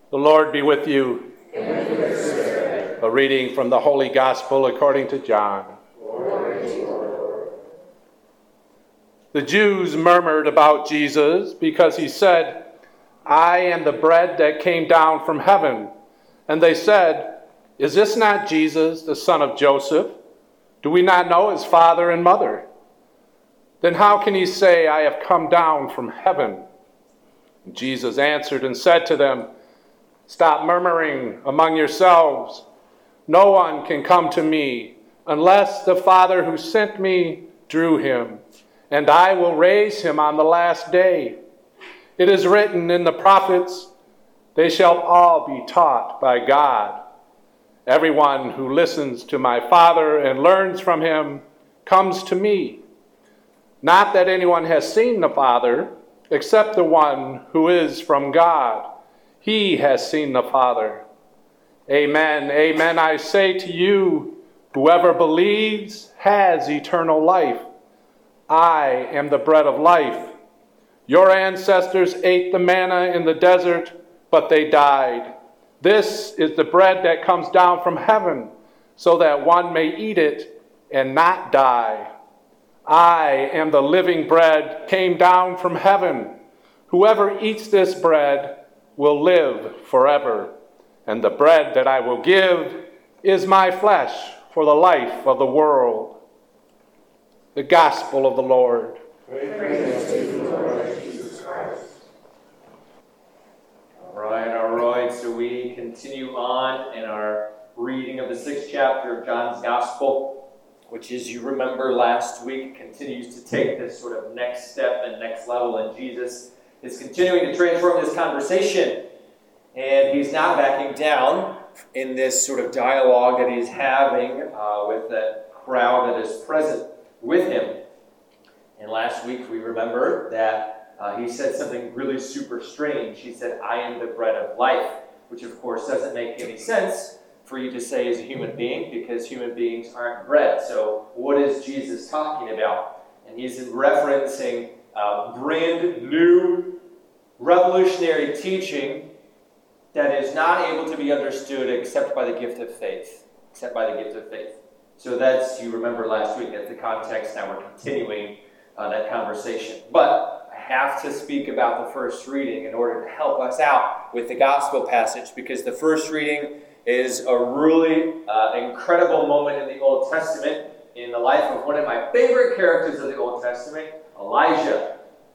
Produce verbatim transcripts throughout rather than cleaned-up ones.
The Lord be with you. And with your spirit. A reading from the Holy Gospel according to John. Glory to you, Lord. The Jews murmured about Jesus because he said, "I am the bread that came down from heaven." And they said, "Is this not Jesus, the son of Joseph? Do we not know his father and mother? Then how can he say, 'I have come down from heaven'?" And Jesus answered and said to them, "Stop murmuring among yourselves. No one can come to me unless the Father who sent me drew him, and I will raise him on the last day. It is written in the prophets, 'They shall all be taught by God.' Everyone who listens to my Father and learns from him comes to me. Not that anyone has seen the Father, except the one who is from God. He has seen the Father. Amen, amen, I say to you, whoever believes has eternal life. I am the bread of life. Your ancestors ate the manna in the desert, but they died. This is the bread that comes down from heaven, so that one may eat it and not die. I am the living bread came down from heaven. Whoever eats this bread will live forever. And the bread that I will give is my flesh for the life of the world." The Gospel of the Lord. Praise to you, Lord Jesus Christ. All right, all right. So we continue on in our reading of the sixth chapter of John's Gospel, which, as you remember last week, continues to take this sort of next step and next level. And Jesus is continuing to transform this conversation. And he's not backing down in this sort of dialogue that he's having uh, with the crowd that is present with him. And last week we remember that uh, he said something really super strange. He said, "I am the bread of life," which of course doesn't make any sense for you to say as a human being, because human beings aren't bread. So what is Jesus talking about? And he's referencing uh, brand new revolutionary teaching that is not able to be understood except by the gift of faith. Except by the gift of faith. So that's, you remember last week, that's the context. Now we're continuing uh, that conversation. But I have to speak about the first reading in order to help us out with the gospel passage, because the first reading is a really uh, incredible moment in the Old Testament in the life of one of my favorite characters of the Old Testament, Elijah.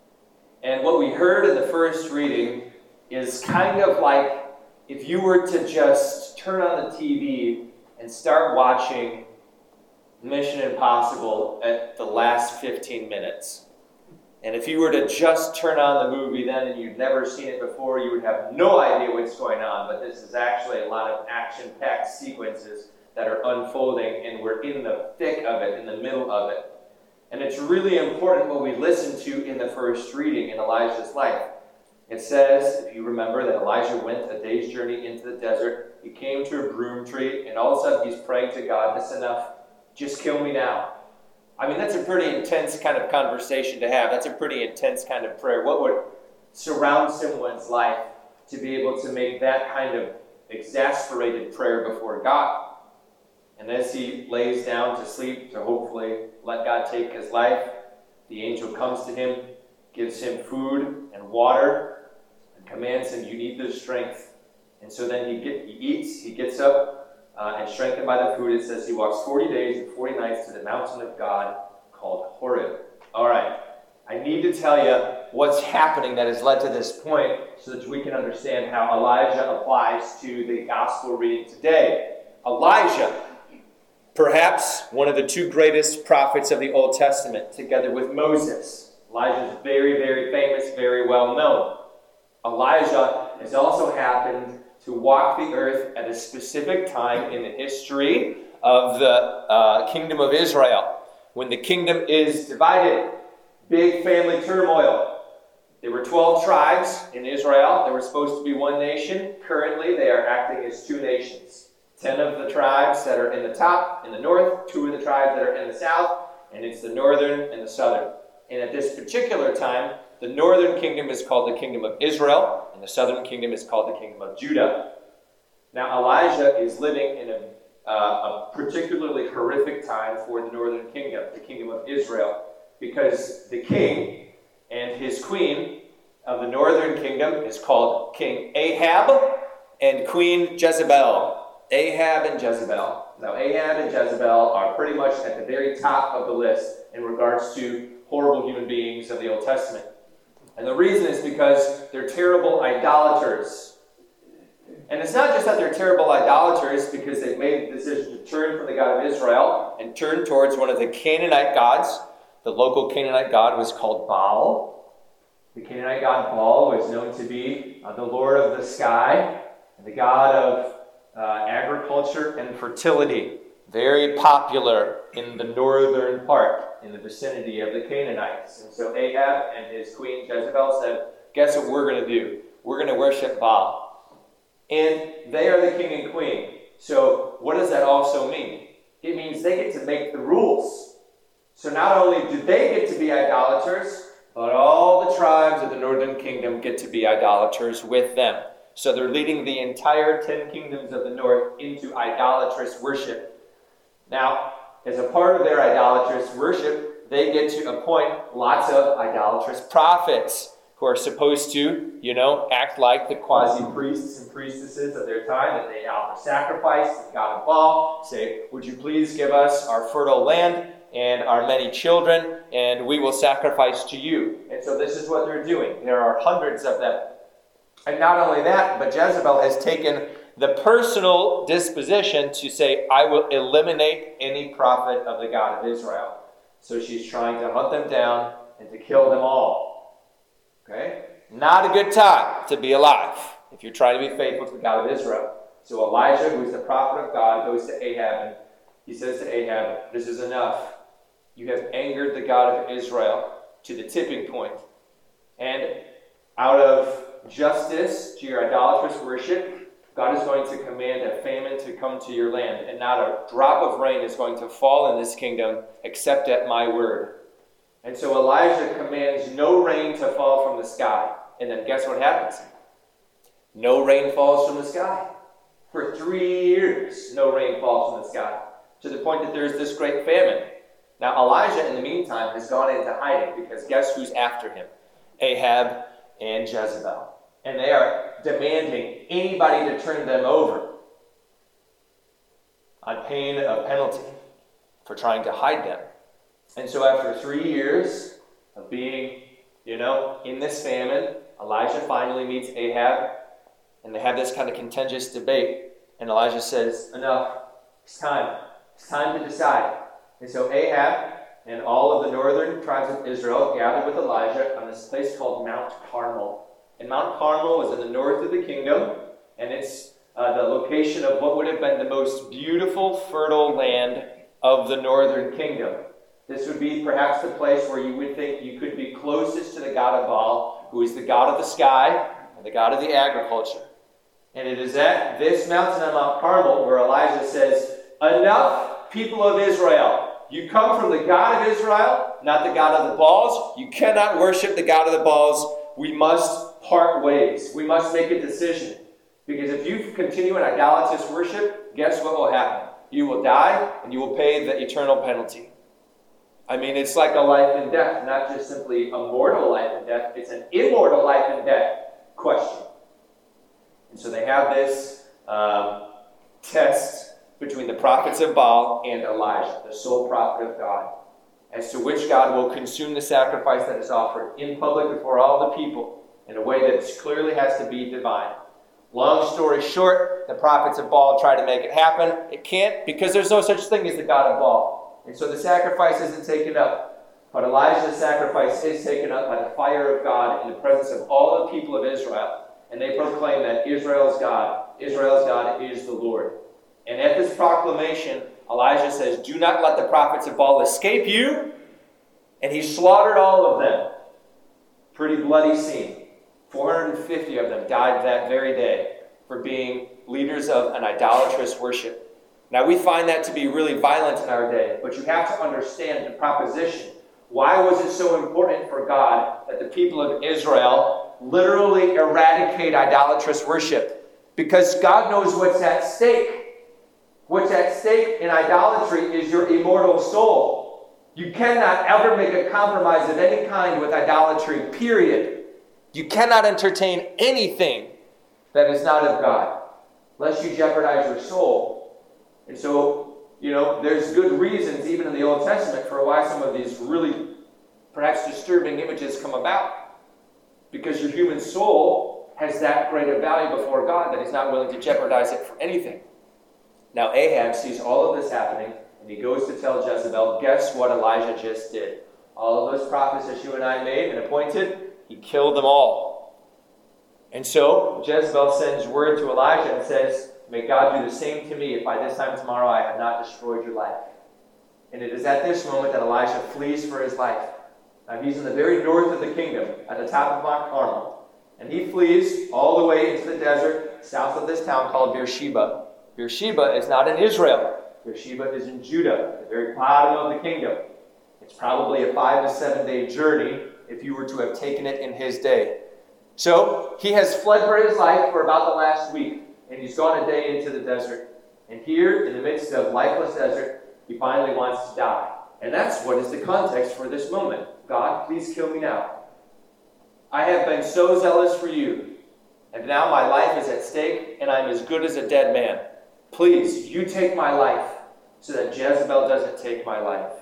And what we heard in the first reading is kind of like if you were to just turn on the T V and start watching Mission Impossible at the last fifteen minutes. And if you were to just turn on the movie then and you'd never seen it before, you would have no idea what's going on. But this is actually a lot of action-packed sequences that are unfolding, and we're in the thick of it, in the middle of it. And it's really important what we listen to in the first reading in Elijah's life. It says, if you remember, that Elijah went a day's journey into the desert. He came to a broom tree, and all of a sudden he's praying to God, "That's enough. Just kill me now." I mean, that's a pretty intense kind of conversation to have. That's a pretty intense kind of prayer. What would surround someone's life to be able to make that kind of exasperated prayer before God? And as he lays down to sleep to hopefully let God take his life, the angel comes to him, gives him food and water, and commands him, "You need this strength." And so then he, get, he eats, he gets up, uh, and strengthened by the food, it says he walks forty days and forty nights to the mountain of God called Horeb. All right, I need to tell you what's happening that has led to this point so that we can understand how Elijah applies to the gospel reading today. Elijah, perhaps one of the two greatest prophets of the Old Testament, together with Moses. Elijah is very, very famous, very well known. Elijah has also happened to walk the earth at a specific time in the history of the uh, kingdom of Israel, when the kingdom is divided. Big family turmoil. There were twelve tribes in Israel. There were supposed to be one nation. Currently, they are acting as two nations. Ten of the tribes that are in the top, in the north, two of the tribes that are in the south, and it's the northern and the southern. And at this particular time, the northern kingdom is called the kingdom of Israel, and And the southern kingdom is called the kingdom of Judah. Now Elijah is living in a, uh, a particularly horrific time for the northern kingdom, the kingdom of Israel, because the king and his queen of the northern kingdom is called King Ahab and Queen Jezebel. Ahab and Jezebel. Now Ahab and Jezebel are pretty much at the very top of the list in regards to horrible human beings of the Old Testament. And the reason is because they're terrible idolaters. And it's not just that they're terrible idolaters because they've made the decision to turn from the God of Israel and turn towards one of the Canaanite gods. The local Canaanite god was called Baal. The Canaanite god Baal was known to be uh, the Lord of the sky, and the god of uh, agriculture and fertility. Very popular in the northern part, in the vicinity of the Canaanites. And so Ahab and his queen Jezebel said, guess what we're going to do? We're going to worship Baal. And they are the king and queen. So what does that also mean? It means they get to make the rules. So not only do they get to be idolaters, but all the tribes of the northern kingdom get to be idolaters with them. So they're leading the entire ten kingdoms of the north into idolatrous worship. Now, as a part of their idolatrous worship, they get to appoint lots of idolatrous prophets who are supposed to, you know, act like the quasi-priests and priestesses of their time, that they offer sacrifice to the god of Baal, say, would you please give us our fertile land and our many children, and we will sacrifice to you. And so this is what they're doing. There are hundreds of them. And not only that, but Jezebel has taken the personal disposition to say, I will eliminate any prophet of the God of Israel. So she's trying to hunt them down and to kill them all. Okay? Not a good time to be alive if you're trying to be faithful to the God of Israel. So Elijah, who is the prophet of God, goes to Ahab and he says to Ahab, this is enough. You have angered the God of Israel to the tipping point. And out of justice to your idolatrous worship, God is going to command a famine to come to your land, and not a drop of rain is going to fall in this kingdom except at my word. And so Elijah commands no rain to fall from the sky. And then guess what happens? No rain falls from the sky. For three years, no rain falls from the sky, to the point that there's this great famine. Now Elijah, in the meantime, has gone into hiding because guess who's after him? Ahab and Jezebel. And they are demanding anybody to turn them over on pain of penalty for trying to hide them. And so after three years of being, you know, in this famine, Elijah finally meets Ahab, and they have this kind of contentious debate. And Elijah says, enough, it's time. It's time to decide. And so Ahab and all of the northern tribes of Israel gathered with Elijah on this place called Mount Carmel. And Mount Carmel is in the north of the kingdom, and it's uh, the location of what would have been the most beautiful, fertile land of the northern kingdom. This would be perhaps the place where you would think you could be closest to the god of Baal, who is the god of the sky and the god of the agriculture. And it is at this mountain on Mount Carmel where Elijah says, enough, people of Israel. You come from the God of Israel, not the God of the Baals. You cannot worship the God of the Baals. We must part ways. We must make a decision. Because if you continue in idolatrous worship, guess what will happen? You will die, and you will pay the eternal penalty. I mean, it's like a life and death, not just simply a mortal life and death. It's an immortal life and death question. And so they have this um, test between the prophets of Baal and Elijah, the sole prophet of God, as to which God will consume the sacrifice that is offered in public before all the people in a way that clearly has to be divine. Long story short, the prophets of Baal try to make it happen. It can't, because there's no such thing as the God of Baal. And so the sacrifice isn't taken up. But Elijah's sacrifice is taken up by the fire of God in the presence of all the people of Israel. And they proclaim that Israel's God, Israel's God is the Lord. And at this proclamation, Elijah says, do not let the prophets of Baal escape you. And he slaughtered all of them. Pretty bloody scene. four hundred fifty of them died that very day for being leaders of an idolatrous worship. Now we find that to be really violent in our day, but you have to understand the proposition. Why was it so important for God that the people of Israel literally eradicate idolatrous worship, because God knows what's at stake. What's at stake in idolatry is your immortal soul. You cannot ever make a compromise of any kind with idolatry, period. You cannot entertain anything that is not of God, lest you jeopardize your soul. And so, you know, there's good reasons, even in the Old Testament, for why some of these really perhaps disturbing images come about. Because your human soul has that great a value before God that he's not willing to jeopardize it for anything. Now Ahab sees all of this happening, and he goes to tell Jezebel, guess what Elijah just did? All of those prophets that you and I made and appointed, he killed them all. And so Jezebel sends word to Elijah and says, may God do the same to me if by this time tomorrow I have not destroyed your life. And it is at this moment that Elijah flees for his life. Now he's in the very north of the kingdom, at the top of Mount Carmel. And he flees all the way into the desert, south of this town called Beersheba. Beersheba is not in Israel. Beersheba is in Judah, at the very bottom of the kingdom. It's probably a five to seven day journey if you were to have taken it in his day. So he has fled for his life for about the last week, and he's gone a day into the desert. And here, in the midst of lifeless desert, he finally wants to die. And that's what is the context for this moment. God, please kill me now. I have been so zealous for you, and now my life is at stake, and I'm as good as a dead man. Please, you take my life so that Jezebel doesn't take my life.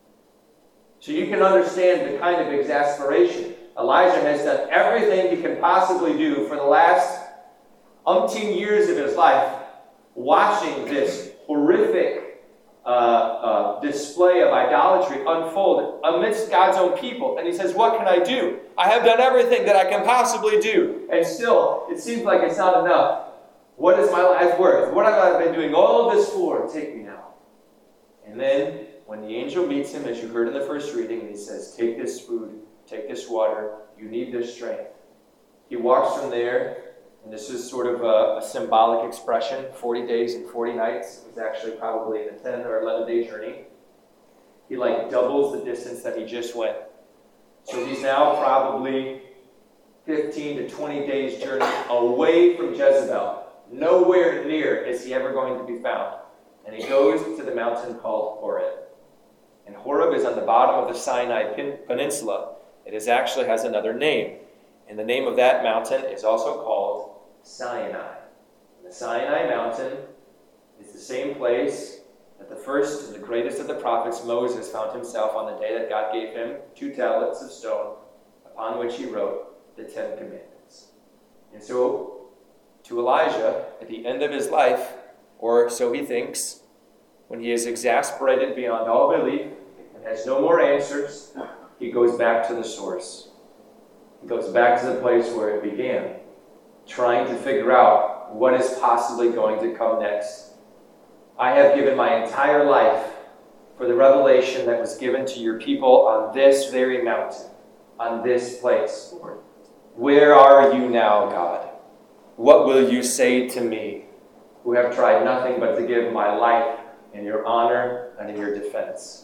So you can understand the kind of exasperation. Elijah has done everything he can possibly do for the last umpteen years of his life, watching this horrific uh, uh, display of idolatry unfold amidst God's own people. And he says, what can I do? I have done everything that I can possibly do. And still, it seems like it's not enough. What is my life worth? What have I been doing all of this for? Take me now. And then, when the angel meets him, as you heard in the first reading, and he says, take this food, take this water, you need this strength. He walks from there, and this is sort of a, a symbolic expression, forty days and forty nights. It was actually probably a ten or eleven day journey. He like doubles the distance that he just went. So he's now probably fifteen to twenty days journey away from Jezebel. Nowhere near is he ever going to be found. And he goes to the mountain called Horeb. And Horeb is on the bottom of the Sinai Peninsula. It is actually has another name. And the name of that mountain is also called Sinai. And the Sinai mountain is the same place that the first and the greatest of the prophets, Moses, found himself on the day that God gave him two tablets of stone upon which he wrote the Ten Commandments. And so, to Elijah, at the end of his life, or so he thinks, when he is exasperated beyond all belief and has no more answers, he goes back to the source. He goes back to the place where it began, trying to figure out what is possibly going to come next. I have given my entire life for the revelation that was given to your people on this very mountain, on this place, Lord. Where are you now, God? What will you say to me, who have tried nothing but to give my life in your honor and in your defense?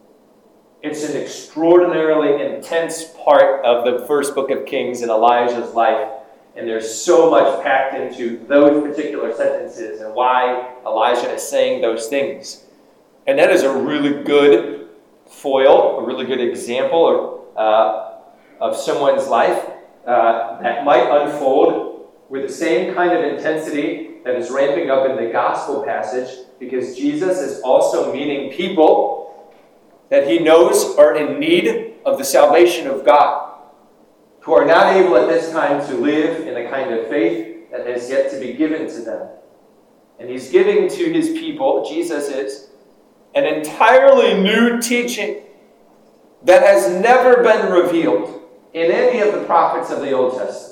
It's an extraordinarily intense part of the first book of Kings in Elijah's life, and there's so much packed into those particular sentences and why Elijah is saying those things. And that is a really good foil, a really good example of, uh, of someone's life uh, that might unfold with the same kind of intensity that is ramping up in the gospel passage, because Jesus is also meeting people that he knows are in need of the salvation of God, who are not able at this time to live in the kind of faith that has yet to be given to them. And he's giving to his people, Jesus is, an entirely new teaching that has never been revealed in any of the prophets of the Old Testament.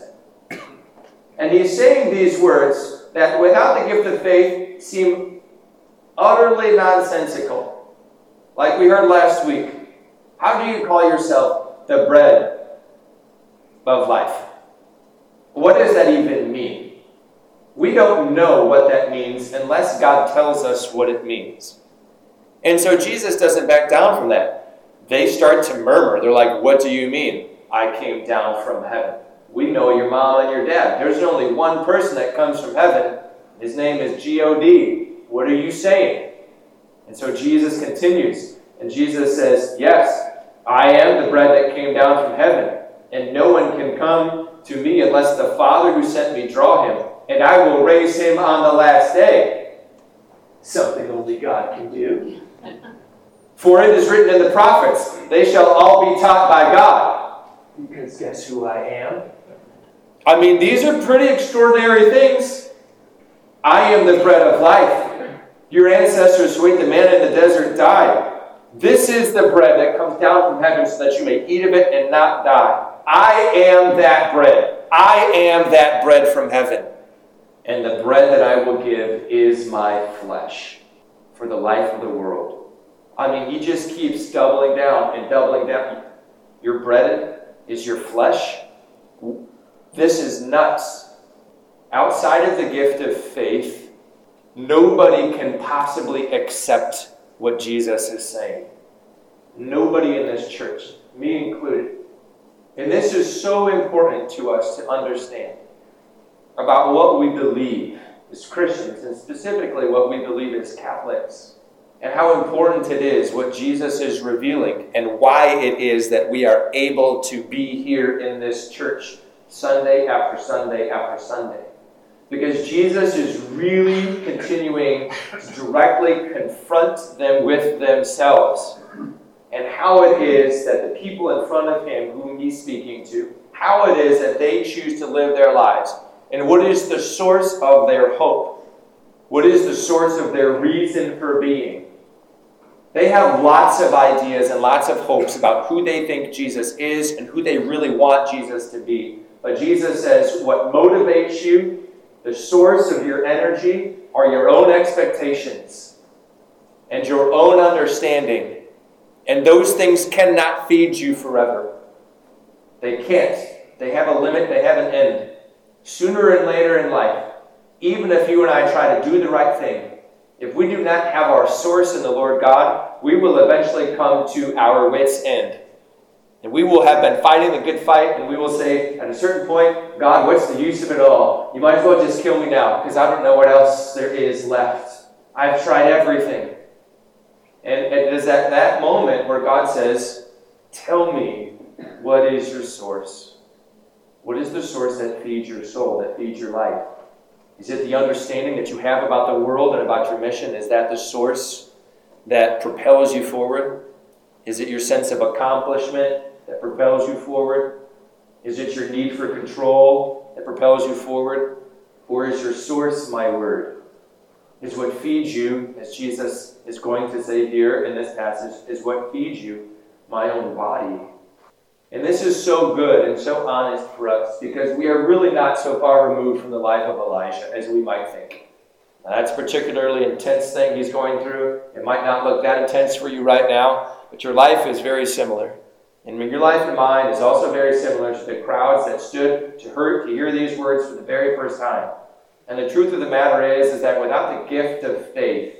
And he's saying these words that without the gift of faith seem utterly nonsensical. Like we heard last week, how do you call yourself the bread of life? What does that even mean? We don't know what that means unless God tells us what it means. And so Jesus doesn't back down from that. They start to murmur. They're like, what do you mean? I came down from heaven. we know your mom and your dad. There's only one person that comes from heaven. His name is G O D. What are you saying? And so Jesus continues. And Jesus says, yes, I am the bread that came down from heaven. And no one can come to me unless the Father who sent me draw him. And I will raise him on the last day. Something only God can do. For it is written in the prophets, they shall all be taught by God. Because guess who I am? I mean, these are pretty extraordinary things. I am the bread of life. Your ancestors who ate the manna in the desert died. This is the bread that comes down from heaven so that you may eat of it and not die. I am that bread. I am that bread from heaven. And the bread that I will give is my flesh for the life of the world. I mean, he just keeps doubling down and doubling down. Your bread is your flesh. This is nuts. Outside of the gift of faith, nobody can possibly accept what Jesus is saying. Nobody in this church, me included. And this is so important to us to understand about what we believe as Christians, and specifically what we believe as Catholics, and how important it is what Jesus is revealing and why it is that we are able to be here in this church Sunday after Sunday after Sunday. Because Jesus is really continuing to directly confront them with themselves and how it is that the people in front of him whom he's speaking to, how it is that they choose to live their lives, and what is the source of their hope. What is the source of their reason for being? They have lots of ideas and lots of hopes about who they think Jesus is and who they really want Jesus to be. But Jesus says what motivates you, the source of your energy, are your own expectations and your own understanding. And those things cannot feed you forever. They can't. They have a limit. They have an end. Sooner and later in life, even if you and I try to do the right thing, if we do not have our source in the Lord God, we will eventually come to our wit's end. And we will have been fighting the good fight, and we will say, at a certain point, God, what's the use of it all? You might as well just kill me now, because I don't know what else there is left. I've tried everything. And it is at that moment where God says, tell me, what is your source? What is the source that feeds your soul, that feeds your life? Is it the understanding that you have about the world and about your mission? Is that the source that propels you forward? Is it your sense of accomplishment that propels you forward? Is it your need for control that propels you forward? Or is your source my word? Is what feeds you, as Jesus is going to say here in this passage, is what feeds you my own body. And this is so good and so honest for us because we are really not so far removed from the life of Elijah as we might think. Now, that's a particularly intense thing he's going through. It might not look that intense for you right now, but your life is very similar. And your life and mine is also very similar to the crowds that stood to hear, to hear these words for the very first time. And the truth of the matter is, is that without the gift of faith,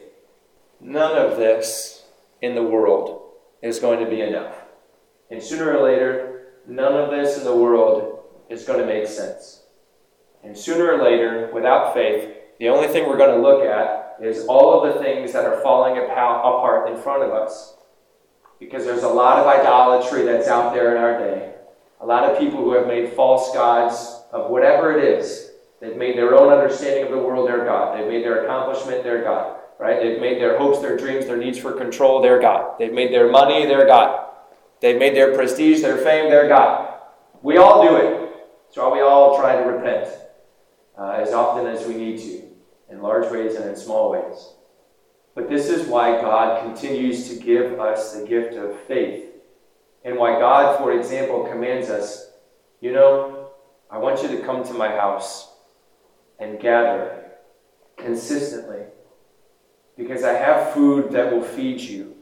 none of this in the world is going to be enough. And sooner or later, none of this in the world is going to make sense. And sooner or later, without faith, the only thing we're going to look at is all of the things that are falling apart in front of us. Because there's a lot of idolatry that's out there in our day. A lot of people who have made false gods of whatever it is. They've made their own understanding of the world their God. They've made their accomplishment their God. Right? They've made their hopes, their dreams, their needs for control their God. They've made their money their God. They've made their prestige, their fame, their God. We all do it. So we all try to repent uh, as often as we need to, in large ways and in small ways. But this is why God continues to give us the gift of faith. And why God, for example, commands us, you know, I want you to come to my house and gather consistently. Because I have food that will feed you.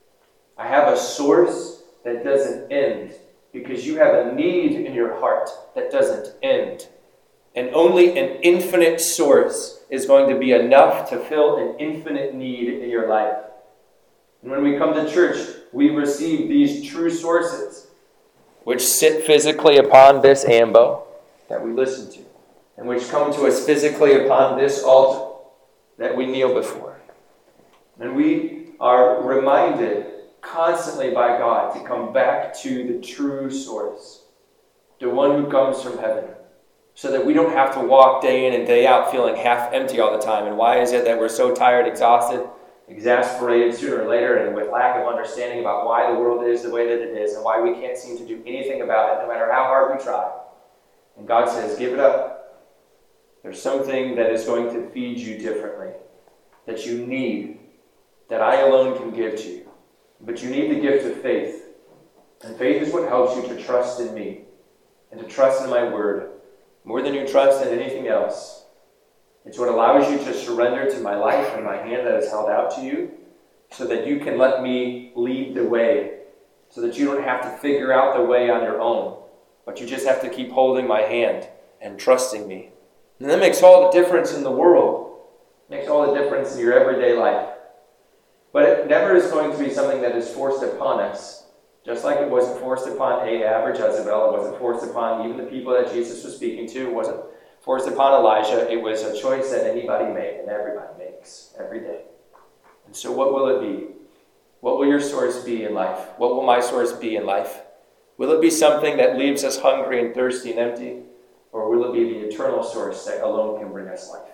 I have a source that doesn't end, because you have a need in your heart that doesn't end. And only an infinite source is going to be enough to fill an infinite need in your life. And when we come to church, we receive these true sources, which sit physically upon this ambo, that we listen to, and which come to us physically upon this altar that we kneel before. And we are reminded constantly by God to come back to the true source, the one who comes from heaven, so that we don't have to walk day in and day out feeling half empty all the time. And why is it that we're so tired, exhausted, exasperated sooner or later, and with lack of understanding about why the world is the way that it is and why we can't seem to do anything about it, no matter how hard we try? And God says, give it up. There's something that is going to feed you differently, that you need, that I alone can give to you. But you need the gift of faith. And faith is what helps you to trust in me and to trust in my word more than you trust in anything else. It's what allows you to surrender to my life and my hand that is held out to you, so that you can let me lead the way, so that you don't have to figure out the way on your own, but you just have to keep holding my hand and trusting me. And that makes all the difference in the world. It makes all the difference in your everyday life. But it never is going to be something that is forced upon us. Just like it wasn't forced upon Ahab or Jezebel, it wasn't forced upon even the people that Jesus was speaking to, it wasn't forced upon Elijah. It was a choice that anybody made and everybody makes every day. And so what will it be? What will your source be in life? What will my source be in life? Will it be something that leaves us hungry and thirsty and empty? Or will it be the eternal source that alone can bring us life?